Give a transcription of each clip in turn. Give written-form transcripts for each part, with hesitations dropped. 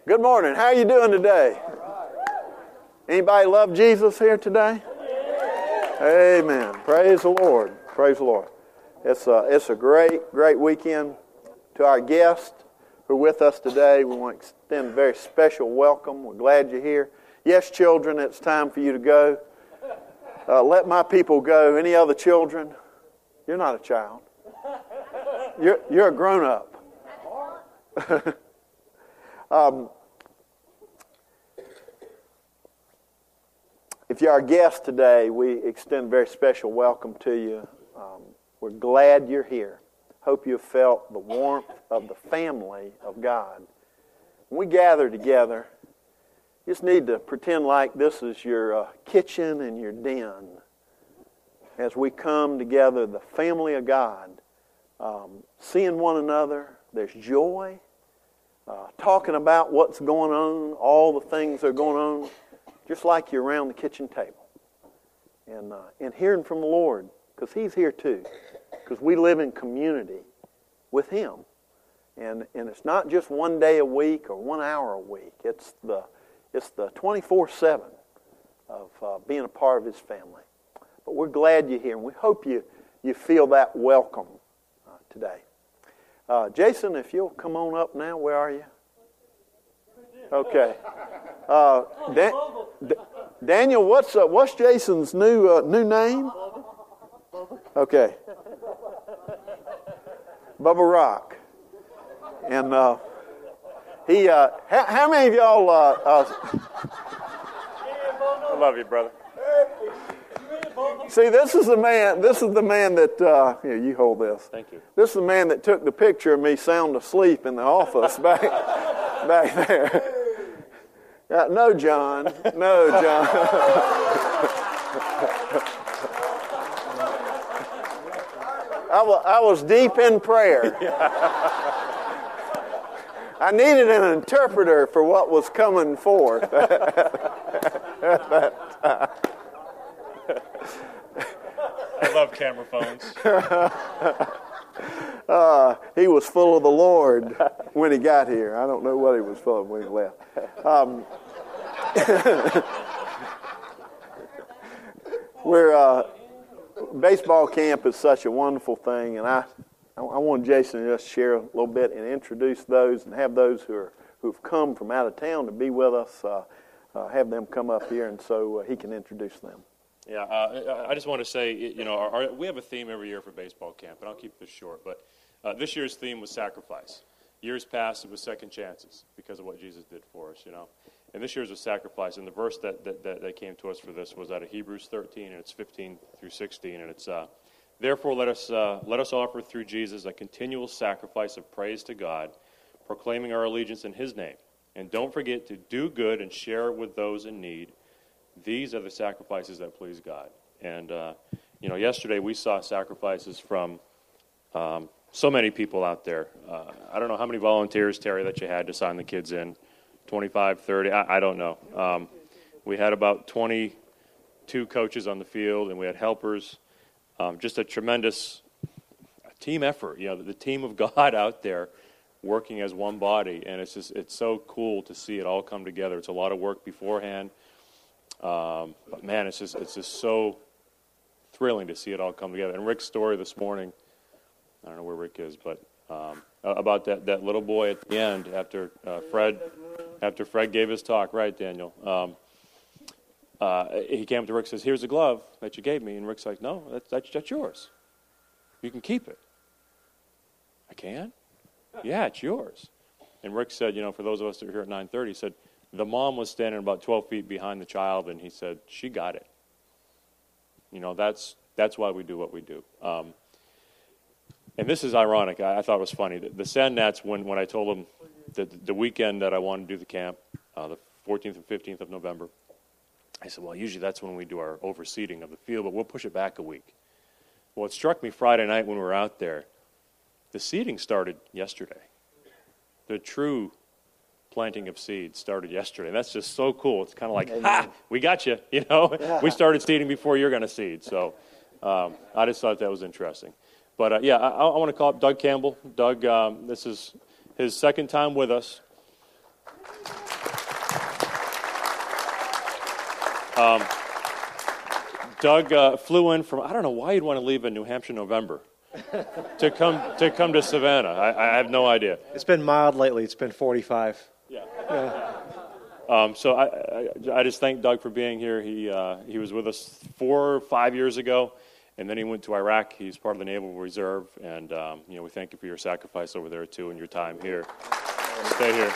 Good morning. How are you doing today? Anybody love Jesus here today? Amen. Praise the Lord. Praise the Lord. It's a great weekend. To our guests who are with us today, we want to extend a very special welcome. We're glad you're here. Yes, children, it's time for you to go. Let my people go. Any other children? You're not a child. You're a grown-up. If you're our guest today, we extend a very special welcome to you. We're glad you're here. Hope you felt the warmth of the family of God. When we gather together, you just need to pretend like this is your kitchen and your den. As we come together, the family of God, seeing one another, there's joy, talking about what's going on, all the things that are going on, just like you're around the kitchen table. And hearing from the Lord, because He's here too. Because we live in community with Him. And it's not just one day a week or 1 hour a week. It's the 24/7 of being a part of His family. But we're glad you're here, and we hope you feel that welcome today. Jason, if you'll come on up now, where are you? Okay. Daniel, what's Jason's new name? Okay. Bubba Rock. And he, how many of y'all... I love you, brother. See, this is the man that, here, you hold this. Thank you. This is the man that took the picture of me sound asleep in the office back there. No, John. I was deep in prayer. I needed an interpreter for what was coming forth. I love camera phones. He was full of the Lord when he got here. I don't know what he was full of when he left. Baseball camp is such a wonderful thing, and I want Jason to just share a little bit and introduce those, and have those who've come from out of town to be with us, have them come up here, and so he can introduce them. Yeah, I just want to say, we have a theme every year for baseball camp, and I'll keep this short, but this year's theme was sacrifice. Years past, it was second chances because of what Jesus did for us, And this year's was sacrifice, and the verse that came to us for this was out of Hebrews 13, and it's 15 through 16, and it's, therefore let us offer through Jesus a continual sacrifice of praise to God, proclaiming our allegiance in His name. And don't forget to do good and share it with those in need. These are the sacrifices that please God. And, yesterday we saw sacrifices from so many people out there. I don't know how many volunteers, Terry, that you had to sign the kids in. 25, 30, I don't know. We had about 22 coaches on the field, and we had helpers. Just a tremendous team effort. The team of God out there working as one body. And it's so cool to see it all come together. It's a lot of work beforehand. But man, it's just so thrilling to see it all come together. And Rick's story this morning, I don't know where Rick is, but about that little boy at the end after Fred gave his talk, right, Daniel? He came up to Rick and says, "Here's a glove that you gave me," and Rick's like, "No, that's yours. You can keep it." "I can?" "Yeah, it's yours." And Rick said, for those of us that were here at 9:30, he said, the mom was standing about 12 feet behind the child, and he said, "She got it." That's why we do what we do. And this is ironic. I thought it was funny. The Sand Gnats, when I told them that the weekend that I wanted to do the camp, the 14th and 15th of November, I said, well, usually that's when we do our overseeding of the field, but we'll push it back a week. Well, it struck me Friday night when we were out there, the seeding started yesterday. The true planting of seeds started yesterday. That's just so cool. It's kind of like, ha, we got you, We started seeding before you're going to seed. So I just thought that was interesting. But, I want to call up Doug Campbell. Doug, this is his second time with us. Doug flew in from, I don't know why you'd want to leave in New Hampshire in November to come to Savannah. I have no idea. It's been mild lately. It's been 45. So I just thank Doug for being here. He was with us 4 or 5 years ago, and then he went to Iraq. He's part of the Naval Reserve, and we thank you for your sacrifice over there too and your time here. Stay here.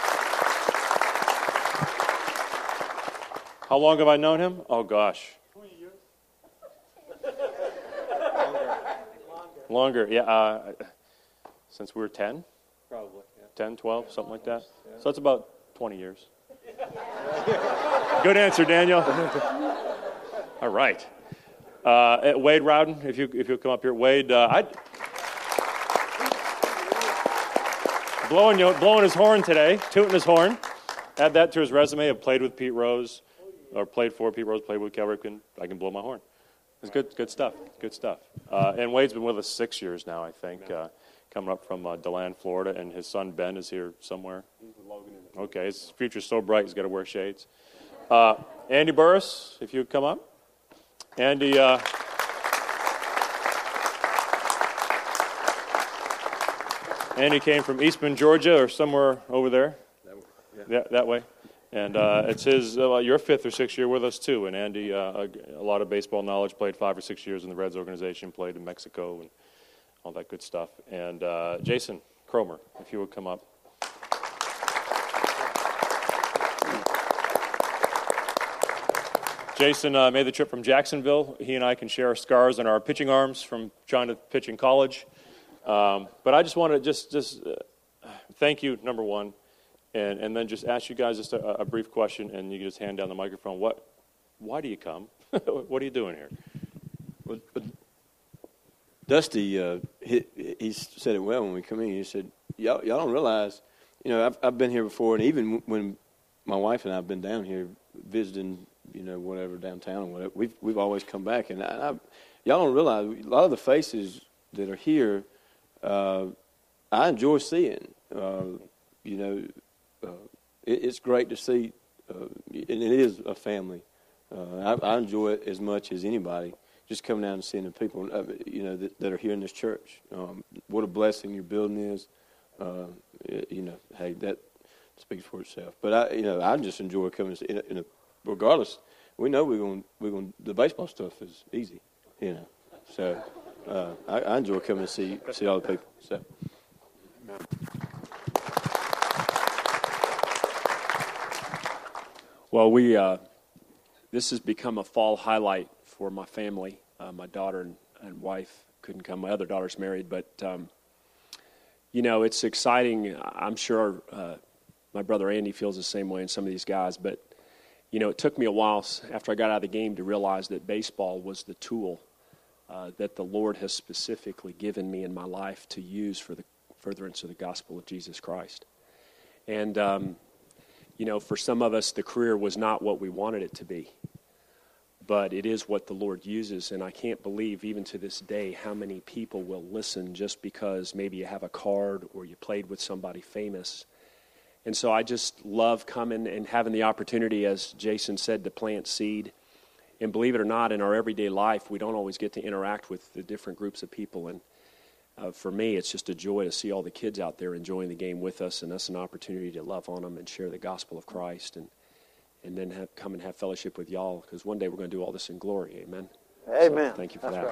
How long have I known him? Oh gosh. 20 years. Longer. Yeah. Since we were 10? Probably. Yeah. 10, 12, something like that. So that's about 20 years. Good answer, Daniel. All right. Wade Rowden, if you'll come up here. Wade, blowing his horn today, tooting his horn. Add that to his resume. I've played with Pete Rose, or played for Pete Rose, played with Cal Ripken. I can blow my horn. It's good stuff. Good stuff. And Wade's been with us 6 years now, I think, coming up from DeLand, Florida, and his son Ben is here somewhere. Okay, his future's so bright he's got to wear shades. Andy Burris, if you would come up. Andy, Andy came from Eastman, Georgia, or somewhere over there. That way. And it's his, your 5th or 6th year with us, too. And Andy, a lot of baseball knowledge, played 5 or 6 years in the Reds organization, played in Mexico and all that good stuff. And Jason Cromer, if you would come up. Jason made the trip from Jacksonville. He and I can share our scars on our pitching arms from trying to pitch in college. But I just want to just thank you, number one, and then just ask you guys just a brief question, and you can just hand down the microphone. Why do you come? What are you doing here? Well, Dusty, he said it well when we come in. He said, y'all don't realize, I've been here before, and even when my wife and I have been down here visiting, whatever, downtown or whatever, we've always come back. And y'all don't realize, a lot of the faces that are here, I enjoy seeing. It's great to see, and it is a family. I enjoy it as much as anybody, just coming down and seeing the people, that are here in this church. What a blessing your building is. Hey, that speaks for itself. But I just enjoy coming. Regardless, we know we're going. The baseball stuff is easy, So I enjoy coming to see all the people. So. Well, this has become a fall highlight for my family. My daughter and wife couldn't come. My other daughter's married, but it's exciting. I'm sure my brother Andy feels the same way, and some of these guys. But it took me a while after I got out of the game to realize that baseball was the tool that the Lord has specifically given me in my life to use for the furtherance of the gospel of Jesus Christ. And for some of us, the career was not what we wanted it to be. But it is what the Lord uses, and I can't believe, even to this day, how many people will listen just because maybe you have a card or you played with somebody famous. And so I just love coming and having the opportunity, as Jason said, to plant seed. And believe it or not, in our everyday life, we don't always get to interact with the different groups of people. And for me, it's just a joy to see all the kids out there enjoying the game with us, and that's an opportunity to love on them and share the gospel of Christ, and then come and have fellowship with y'all, because one day we're going to do all this in glory. Amen. Amen. So thank you for That's that.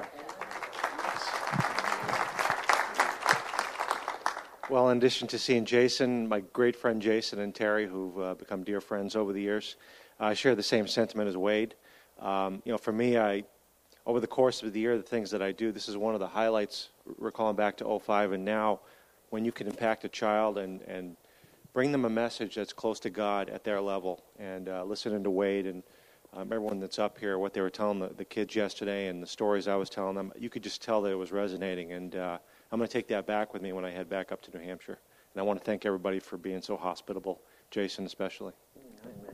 Right. Well, in addition to seeing Jason, my great friend Jason and Terry, who've become dear friends over the years, I share the same sentiment as Wade. For me, over the course of the year, the things that I do, this is one of the highlights, recalling back to 2005, and now when you can impact a child and bring them a message that's close to God at their level. And listening to Wade and everyone that's up here, what they were telling the kids yesterday and the stories I was telling them, you could just tell that it was resonating. And I'm going to take that back with me when I head back up to New Hampshire. And I want to thank everybody for being so hospitable, Jason especially. Amen.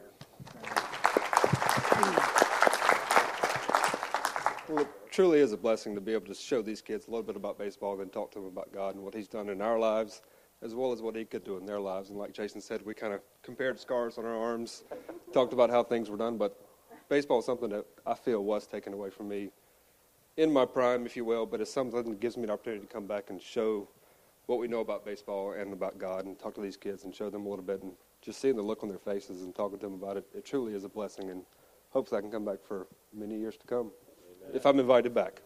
Well, it truly is a blessing to be able to show these kids a little bit about baseball and talk to them about God and what He's done in our lives, as well as what He could do in their lives. And like Jason said, we kind of compared scars on our arms, talked about how things were done, but baseball is something that I feel was taken away from me in my prime, if you will, but it's something that gives me an opportunity to come back and show what we know about baseball and about God and talk to these kids and show them a little bit, and just seeing the look on their faces and talking to them about it, it truly is a blessing, and hopefully I can come back for many years to come, if I'm invited back.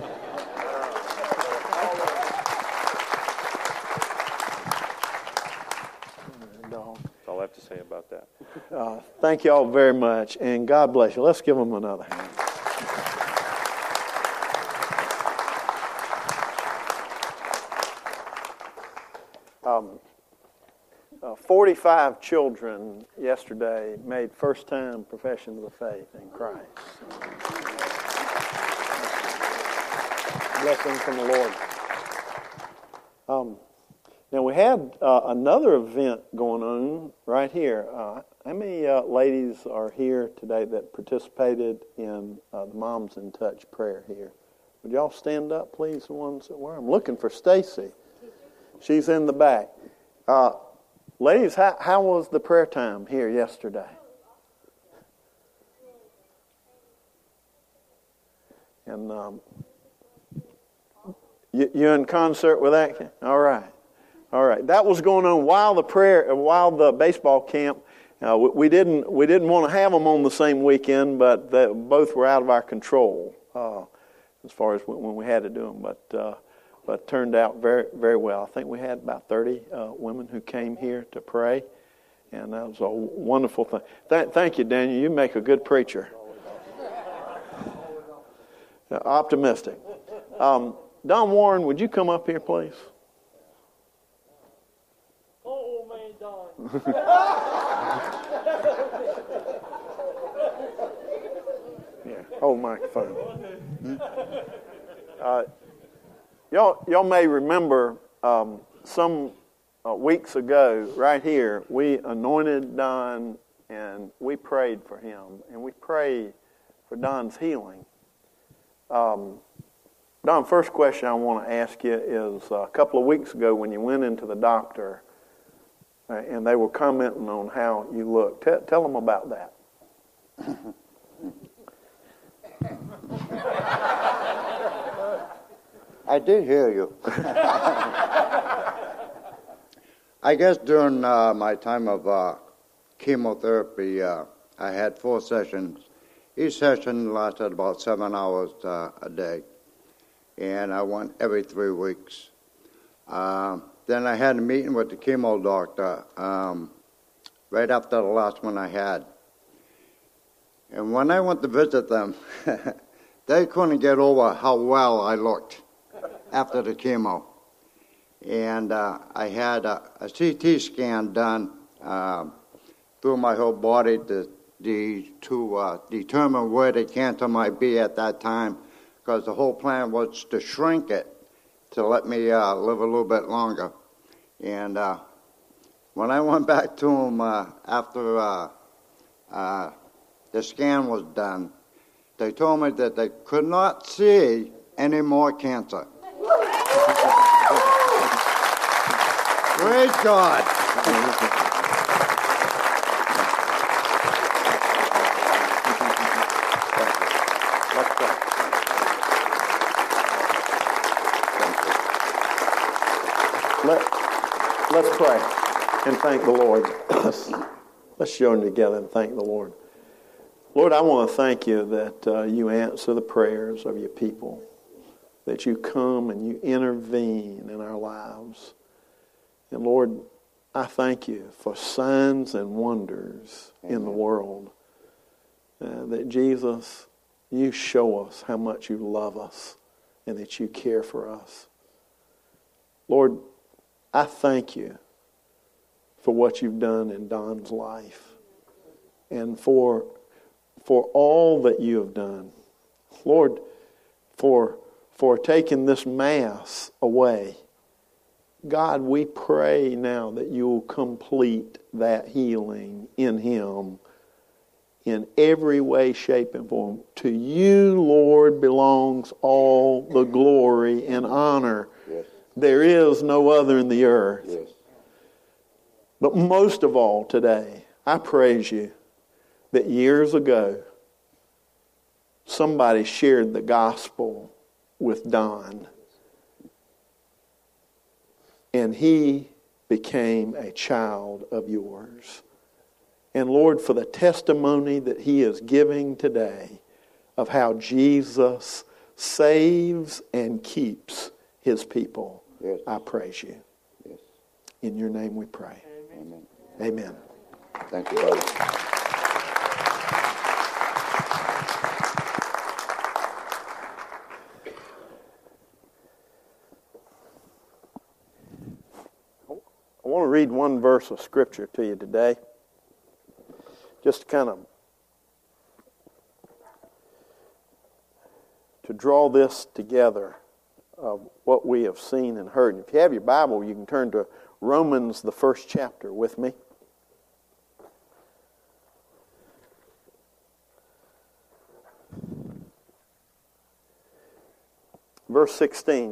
That's all I have to say about that. Thank you all very much, and God bless you. Let's give them another hand. 45 children yesterday made first-time profession of the faith in Christ. Blessing from the Lord. Now, we had another event going on right here. How many ladies are here today that participated in the Moms in Touch prayer here? Would y'all stand up, please, the ones that were? I'm looking for Stacy. She's in the back. Ladies, how was the prayer time here yesterday? And you in concert with that? All right. All right. That was going on while the baseball camp. We didn't want to have them on the same weekend, but both were out of our control as far as when we had to do them. But turned out very, very well. I think we had about 30 women who came here to pray, and that was a wonderful thing. Thank you, Daniel. You make a good preacher. Optimistic. Don Warren, would you come up here, please? Oh, man, Don. Yeah, hold microphone. Y'all may remember some weeks ago, right here, we anointed Don and we prayed for him, and we prayed for Don's healing. Don, first question I want to ask you is, a couple of weeks ago when you went into the doctor and they were commenting on how you looked, tell them about that. I did hear you. I guess during my time of chemotherapy, I had 4 sessions. Each session lasted about 7 hours a day, and I went every 3 weeks. Then I had a meeting with the chemo doctor right after the last one I had. And when I went to visit them, they couldn't get over how well I looked after the chemo. And I had a CT scan done through my whole body to determine where the cancer might be at that time, because the whole plan was to shrink it to let me live a little bit longer. And when I went back to him after the scan was done, they told me that they could not see any more cancer. Praise God. Let's pray and thank the Lord. Let's join together and thank the Lord. Lord, I want to thank you that you answer the prayers of your people, that you come and you intervene in our lives. And Lord, I thank you for signs and wonders in the world. That Jesus, you show us how much you love us and that you care for us. Lord, I thank you for what you've done in Don's life and for all that you have done. Lord, for taking this mass away. God, we pray now that you will complete that healing in him in every way, shape, and form. To you, Lord, belongs all the glory and honor. Yes. There is no other in the earth. Yes. But most of all today, I praise you that years ago somebody shared the gospel with Don, and he became a child of yours. And Lord, for the testimony that he is giving today of how Jesus saves and keeps his people, Yes. I praise you. Yes. In your name we pray. Amen. Amen. Thank you, brother. I want to read one verse of Scripture to you today, just to kind of to draw this together of what we have seen and heard. And if you have your Bible, you can turn to Romans, the 1st chapter, with me. Verse 16.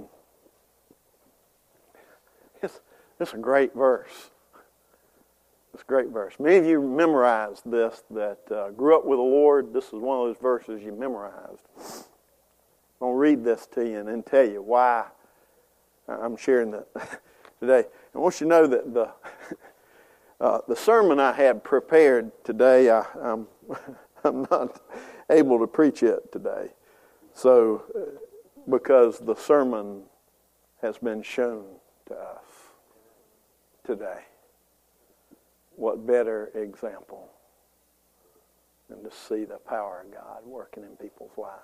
This is a great verse. It's a great verse. Many of you memorized this that grew up with the Lord. This is one of those verses you memorized. I'm going to read this to you and then tell you why I'm sharing that today. I want you to know that the sermon I had prepared today, I'm not able to preach it today. So, because the sermon has been shown to us today. What better example than to see the power of God working in people's lives?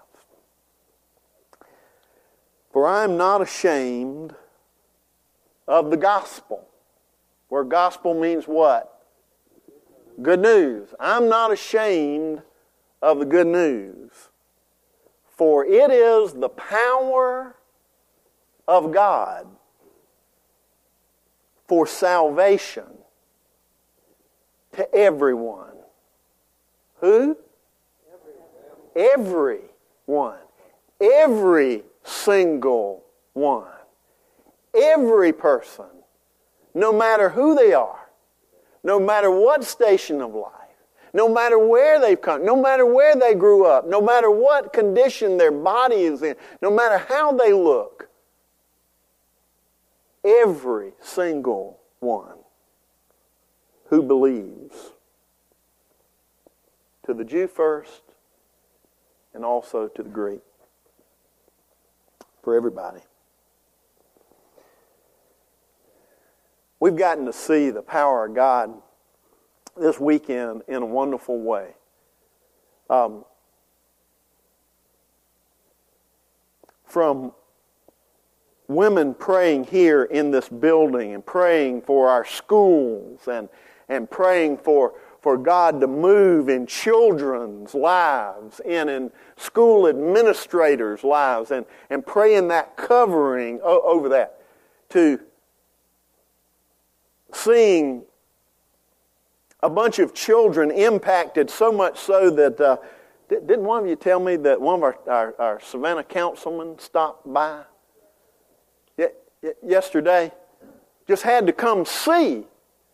For I am not ashamed of the gospel. Where gospel means what? Good news. I'm not ashamed of the good news. For it is the power of God for salvation to everyone. Who? Everyone. Every single one. Every person. No matter who they are. No matter what station of life. No matter where they've come. No matter where they grew up. No matter what condition their body is in. No matter how they look. Every single one who believes. To the Jew first, and also to the Greek. For everybody. We've gotten to see the power of God this weekend in a wonderful way. From women praying here in this building and praying for our schools and praying for God to move in children's lives and in school administrators' lives and praying that covering over that, to seeing a bunch of children impacted so much so that, didn't one of you tell me that one of our Savannah councilmen stopped by yesterday? Just had to come see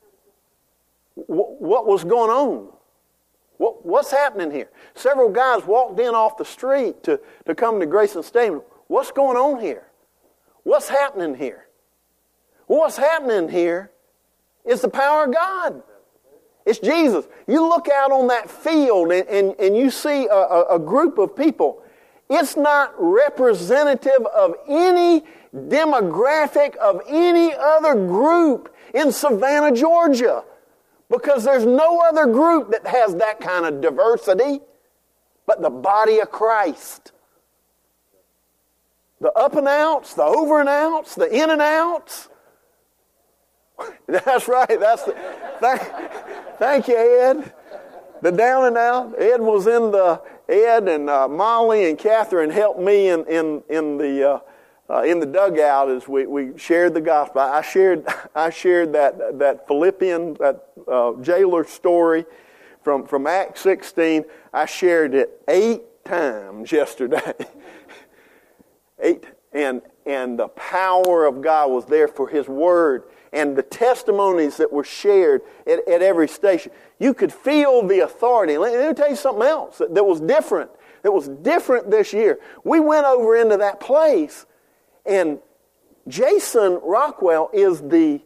what was going on. What's happening here? Several guys walked in off the street to come to Grayson Stadium. What's going on here? What's happening here? What's happening here is the power of God. It's Jesus. You look out on that field and you see a group of people. It's not representative of any demographic of any other group in Savannah, Georgia. Because there's no other group that has that kind of diversity but the body of Christ. The up and outs, the over and outs, the in and outs. That's right. Thank you, Ed. The down and out. Ed was in the and Molly and Catherine helped me in the dugout as we shared the gospel. I shared that Philippian, that jailer story from Acts 16. I shared it 8 times yesterday. 8, and the power of God was there for His Word. And the testimonies that were shared at every station. You could feel the authority. Let me tell you something else that was different that was different this year. We went over into that place, and Jason Rockwell is the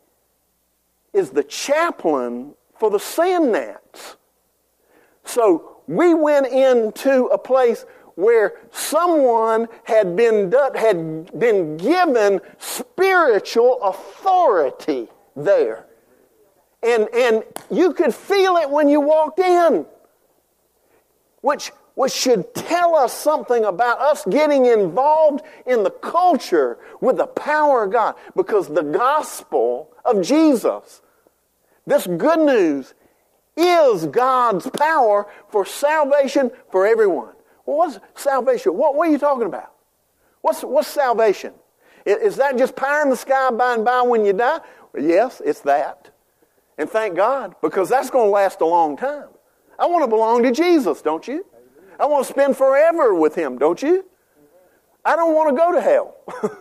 chaplain for the sand gnats. So we went into a place where someone had been given spiritual authority there. And you could feel it when you walked in, which should tell us something about us getting involved in the culture with the power of God. Because the gospel of Jesus, this good news, is God's power for salvation for everyone. Well, what's salvation? What are you talking about? What's salvation? Is that just pie in the sky by and by when you die? Well, yes, it's that. And thank God, because that's going to last a long time. I want to belong to Jesus, don't you? I want to spend forever with Him, don't you? I don't want to go to hell.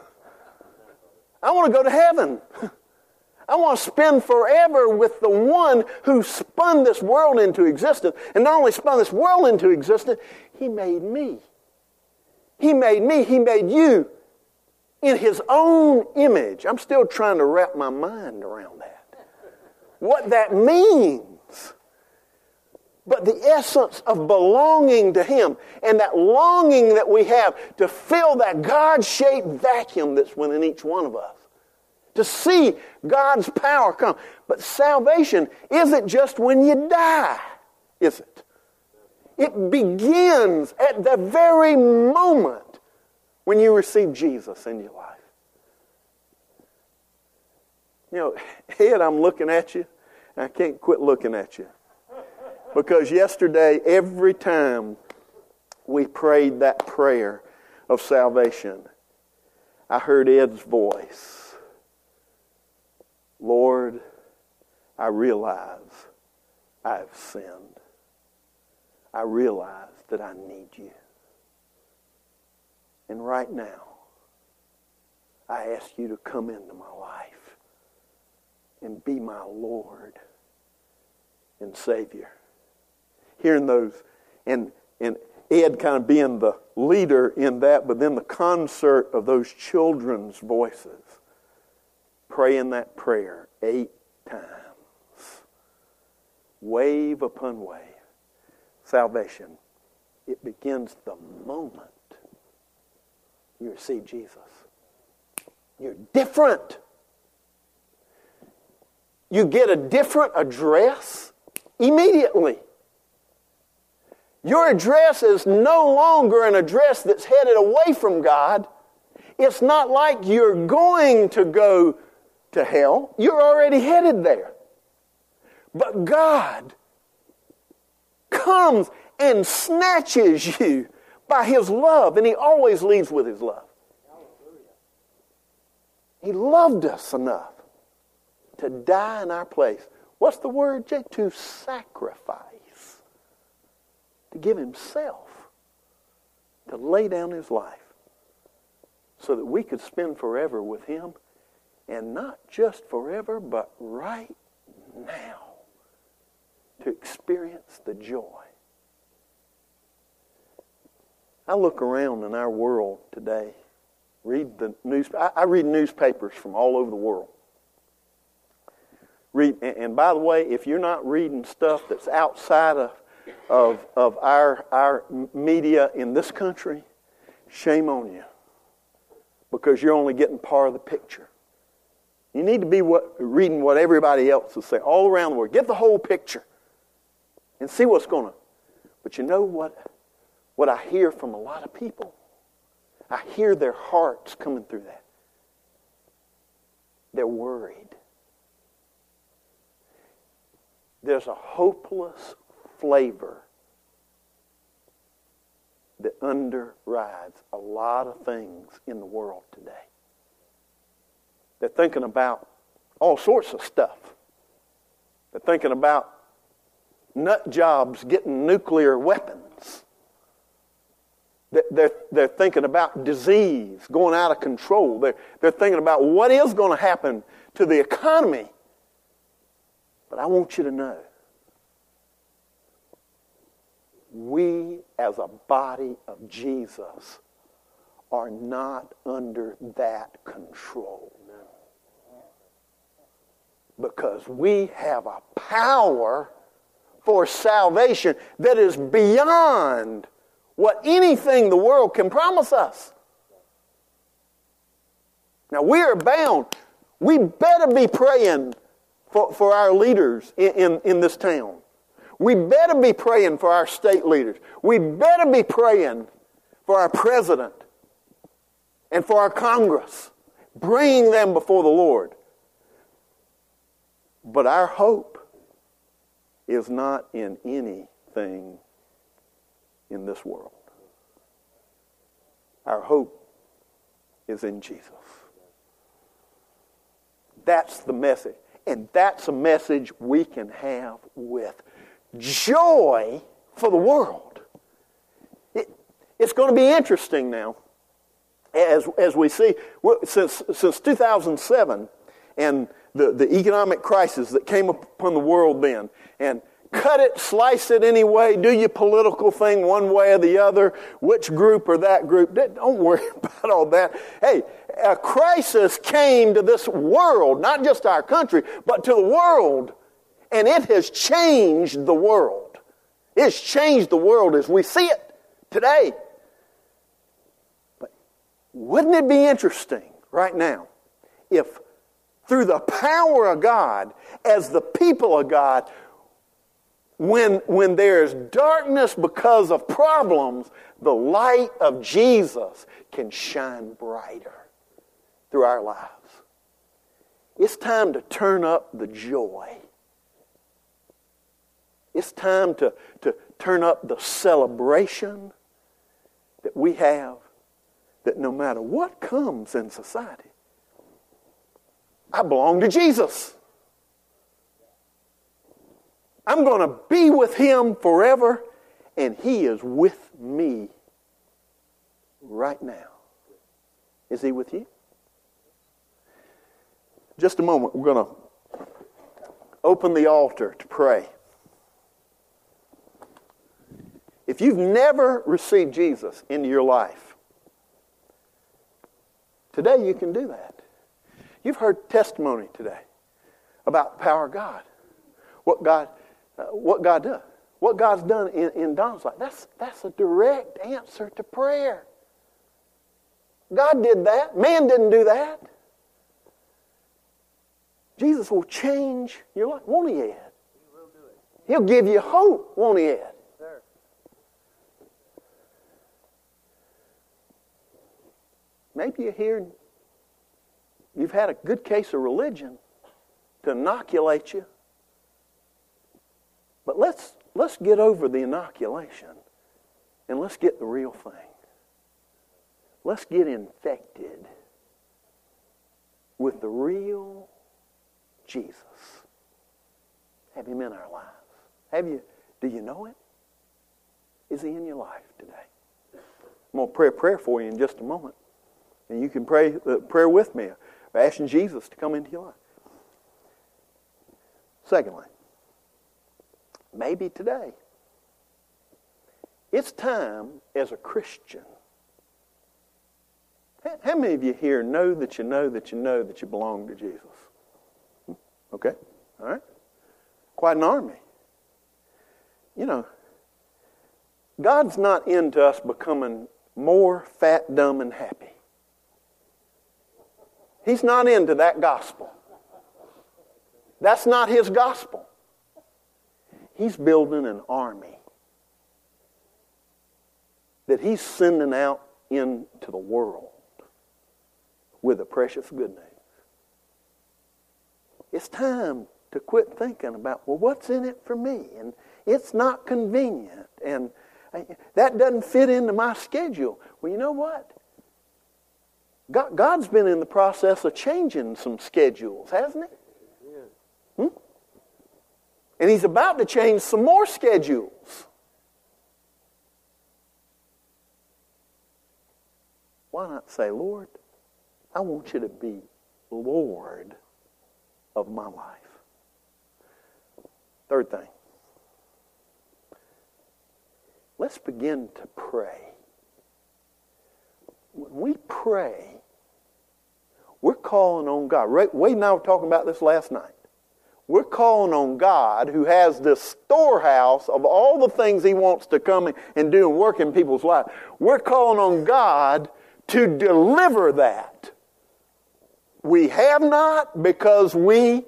I want to go to heaven. I want to spend forever with the one who spun this world into existence. And not only spun this world into existence, He made me. He made me. He made you in His own image. I'm still trying to wrap my mind around that. What that means. But the essence of belonging to Him and that longing that we have to fill that God-shaped vacuum that's within each one of us. To see God's power come. But salvation isn't just when you die, is it? It begins at the very moment when you receive Jesus in your life. You know, Ed, I'm looking at you, and I can't quit looking at you. Because yesterday, every time we prayed that prayer of salvation, I heard Ed's voice. Lord, I realize I have sinned. I realize that I need you. And right now, I ask you to come into my life and be my Lord and Savior. Hearing those, and Ed kind of being the leader in that, but then the concert of those children's voices, praying that prayer 8 times. Wave upon wave. Salvation, it begins the moment you receive Jesus. You're different. You get a different address immediately. Your address is no longer an address that's headed away from God. It's not like you're going to go to hell. You're already headed there. But God comes and snatches you by His love, and He always leads with His love. He loved us enough to die in our place. What's the word, Jake? To sacrifice. To give Himself. To lay down His life. So that we could spend forever with Him. And not just forever, but right now. To experience the joy. I look around in our world today. I read newspapers from all over the world. And by the way, if you're not reading stuff that's outside of our media in this country, shame on you. Because you're only getting part of the picture. You need to be reading what everybody else is saying all around the world. Get the whole picture. And see what's going on. But you know what I hear from a lot of people? I hear their hearts coming through that. They're worried. There's a hopeless flavor that underrides a lot of things in the world today. They're thinking about all sorts of stuff. They're thinking about nut jobs getting nuclear weapons. They're thinking about disease going out of control. They're thinking about what is going to happen to the economy. But I want you to know, we as a body of Jesus are not under that control. Because we have a power for salvation that is beyond what anything the world can promise us. Now, we are bound. We better be praying for our leaders in this town. We better be praying for our state leaders. We better be praying for our president and for our Congress, bringing them before the Lord. But our hope is not in anything in this world. Our hope is in Jesus. That's the message. And that's a message we can have with joy for the world. It's going to be interesting now as we see, since 2007 and the economic crisis that came upon the world then, and cut it, slice it any way, do your political thing one way or the other, which group or that group, don't worry about all that. Hey, a crisis came to this world, not just our country, but to the world, and it has changed the world. It's changed the world as we see it today. But wouldn't it be interesting right now if through the power of God, as the people of God, when there's darkness because of problems, the light of Jesus can shine brighter through our lives. It's time to turn up the joy. It's time to turn up the celebration that we have, that no matter what comes in society, I belong to Jesus. I'm going to be with Him forever, and He is with me right now. Is He with you? Just a moment, we're going to open the altar to pray. If you've never received Jesus into your life, today you can do that. You've heard testimony today about the power of God, what God does, what God's done in Don's life. That's a direct answer to prayer. God did that. Man didn't do that. Jesus will change your life, won't He, Ed? He will do it. He'll give you hope, won't He, Ed? Sir. Maybe you're here and you've had a good case of religion to inoculate you. But let's get over the inoculation and let's get the real thing. Let's get infected with the real Jesus. Have Him in our lives. Do you know Him? Is He in your life today? I'm going to pray a prayer for you in just a moment. And you can pray the prayer with me, asking Jesus to come into your life. Secondly, maybe today, it's time as a Christian. How many of you here know that you know that you know that you belong to Jesus? Okay, all right. Quite an army. You know, God's not into us becoming more fat, dumb, and happy. He's not into that gospel. That's not His gospel. He's building an army that He's sending out into the world with the precious good news. It's time to quit thinking about, well, what's in it for me? And it's not convenient. And that doesn't fit into my schedule. Well, you know what? God's been in the process of changing some schedules, hasn't He? And He's about to change some more schedules. Why not say, Lord, I want You to be Lord of my life. Third thing. let's begin to pray. When we pray, we're calling on God. Wade and I were talking about this last night. We're calling on God, who has this storehouse of all the things He wants to come and do and work in people's lives. We're calling on God to deliver that. We have not because we...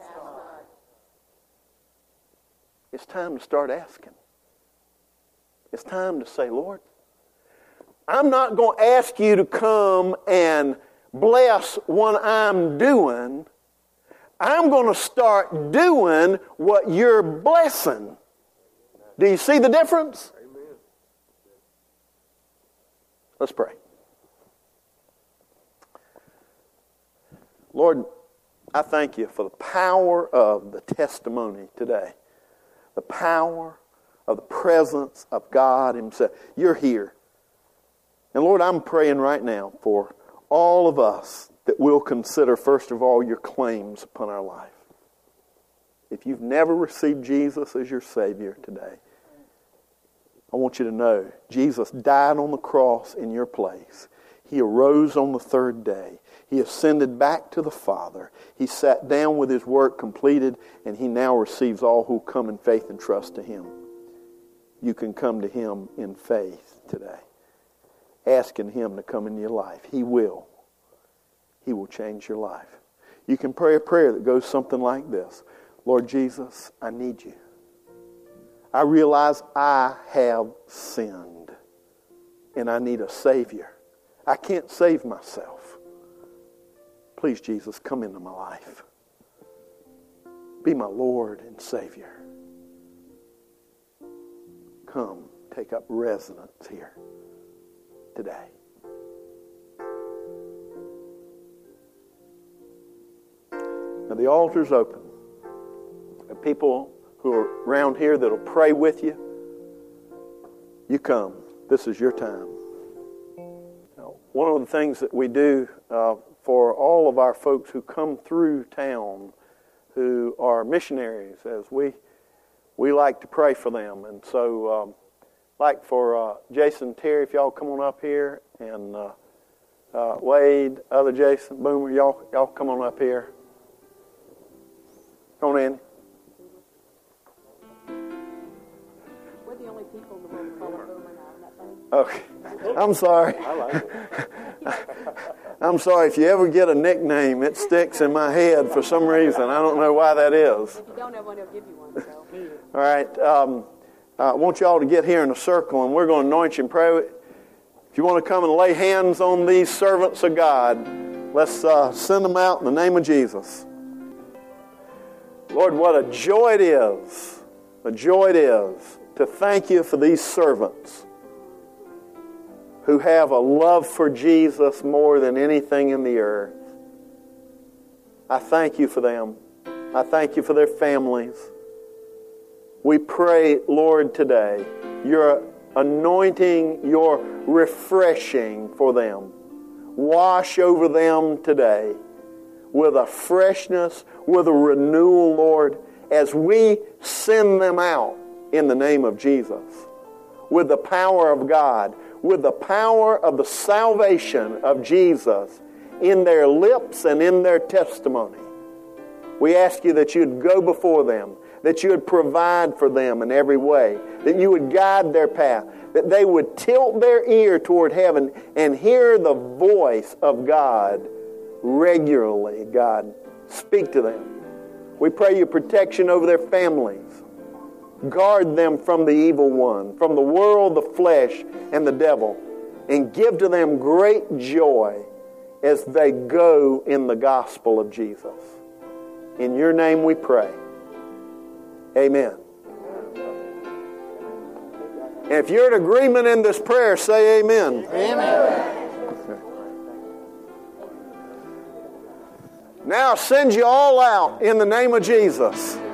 It's time to start asking. It's time to say, Lord, I'm not going to ask you to come and bless what I'm doing. I'm going to start doing what you're blessing. Do you see the difference? Amen. Let's pray. Lord, I thank you for the power of the testimony today. The power of the presence of God Himself. You're here. And Lord, I'm praying right now for all of us that we'll consider, first of all, your claims upon our life. If you've never received Jesus as your Savior today, I want you to know Jesus died on the cross in your place. He arose on the third day. He ascended back to the Father. He sat down with His work completed, and He now receives all who come in faith and trust to Him. You can come to Him in faith today, asking Him to come into your life. He will. He will change your life. You can pray a prayer that goes something like this. Lord Jesus, I need you. I realize I have sinned, and I need a Savior. I can't save myself. Please, Jesus, come into my life. Be my Lord and Savior. Come, take up residence here today. Now the altar's open. There are people who are around here that'll pray with you. You come. This is your time. Now, one of the things that we do for all of our folks who come through town who are missionaries, as we like to pray for them. And so, like for Jason and Terry, if y'all come on up here, and Wade, other Jason, Boomer, y'all come on up here. Come on, Andy. We're the only people in the world who call a Boomer now, Okay. I'm sorry. I like it. I'm sorry. If you ever get a nickname, it sticks in my head for some reason. I don't know why that is. If you don't have one, he'll give you one. So. All right. I want y'all to get here in a circle, and we're going to anoint you and pray. If you want to come and lay hands on these servants of God, let's send them out in the name of Jesus. Lord, what a joy it is to thank you for these servants who have a love for Jesus more than anything in the earth. I thank you for them. I thank you for their families. We pray, Lord, today, your anointing, your refreshing for them. Wash over them today with a freshness, with a renewal, Lord, as we send them out in the name of Jesus, with the power of God, with the power of the salvation of Jesus in their lips and in their testimony. We ask you that you'd go before them, that you would provide for them in every way, that you would guide their path, that they would tilt their ear toward heaven and hear the voice of God regularly. God, speak to them. We pray your protection over their families. Guard them from the evil one, from the world, the flesh, and the devil, and give to them great joy as they go in the gospel of Jesus. In your name we pray. Amen. And if you're in agreement in this prayer, say amen. Amen. Okay. Now send you all out in the name of Jesus.